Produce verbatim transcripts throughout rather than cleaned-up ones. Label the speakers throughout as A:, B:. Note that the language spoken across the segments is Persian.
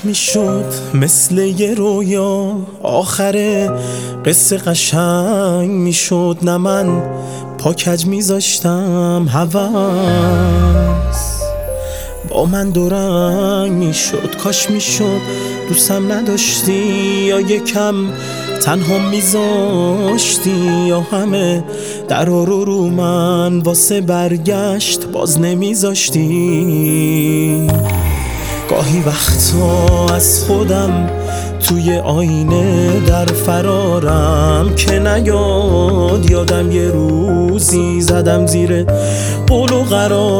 A: میشد مثل یه رویا، آخر قصه قشنگ میشد. نه من پاکج میذاشتم هوس با من دورنگ میشد. کاش میشد دوستم نداشتی، یا یکم تنها میذاشتی، یا همه در رو رو من واسه برگشت باز نمیذاشتی. گاهی وقتا از خودم توی آینه در فرارم که نیاد یادم یه روزی زدم زیر قول و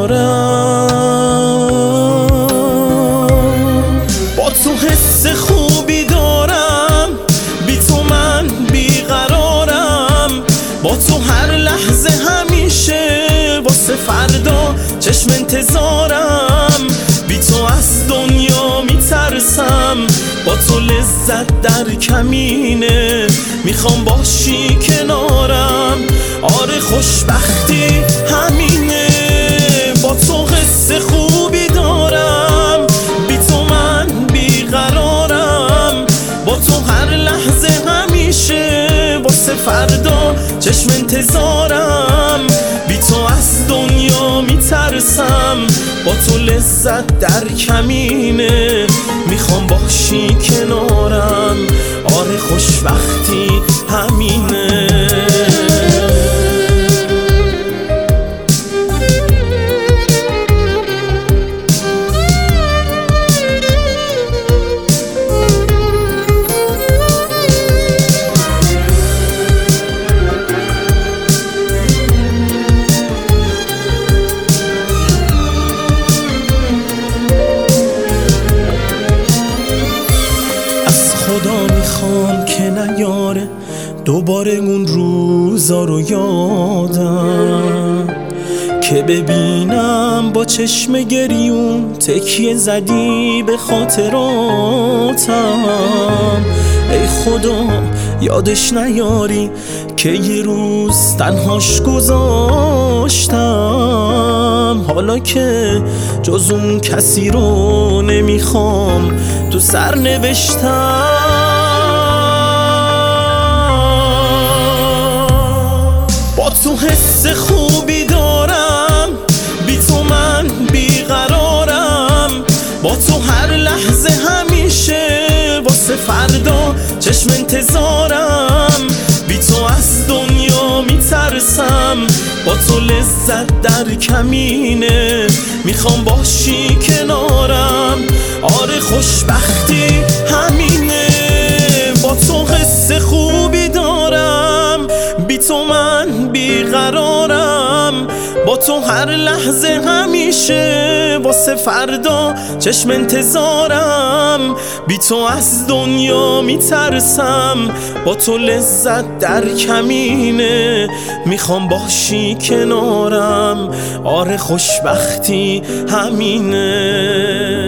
A: قرارم. با تو حس خوبی دارم، بی تو من بیقرارم. با تو هر لحظه همیشه واسه فردا چشم انتظارم. بی تو از دنیا میترسم، با تو لذت در کمینه، میخوام باشی کنارم. آره خوشبختی همینه، با تو حس خوبی دارم، بی تو من بیقرارم. با تو هر لحظه همیشه واسه فردا چشم انتظارم. بی تو از دنیا میترسم، با تو لذت در کمینه، میخوام باشی کنارم. آره خوشبختی همینه. خدا میخوام که نیاره دوباره اون روزا رو یادم، که ببینم با چشم گریون تکیه زدی به خاطراتم. ای خدا یادش نیاری که یه روز تنهاش گذاشتم. حالا که جز اون کسی رو نمیخوام تو سر نوشتم. با تو حس خوبی دارم، بی تو من بیقرارم. با تو هر لحظه همیشه واسه فردا چشم انتظارم. بی تو از دنیا میترسم، با تو لذت در کمینه، میخوام باشی کنارم. آره خوشبختی همینه، با تو حس خوبی دارم، بی تو من بیقرارم. با تو هر لحظه همیشه واسه فردا چشم انتظارم. بی تو از دنیا میترسم، با تو لذت در کمینه، میخوام باشی کنارم. آره خوشبختی همینه.